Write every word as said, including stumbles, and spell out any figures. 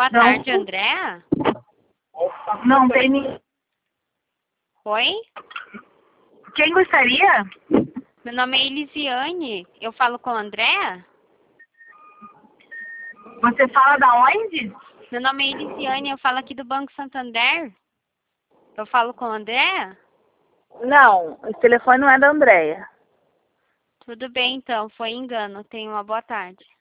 Boa Não. tarde, Andréa. Não tem ninguém. Oi? Quem gostaria? Meu nome é Elisiane. Eu falo com a Andréa? Você fala da onde? Meu nome é Elisiane. Eu falo aqui do Banco Santander. Eu falo com a Andréa? Não, esse telefone não é da Andréia. Tudo bem, então. Foi engano. Tenha uma boa tarde.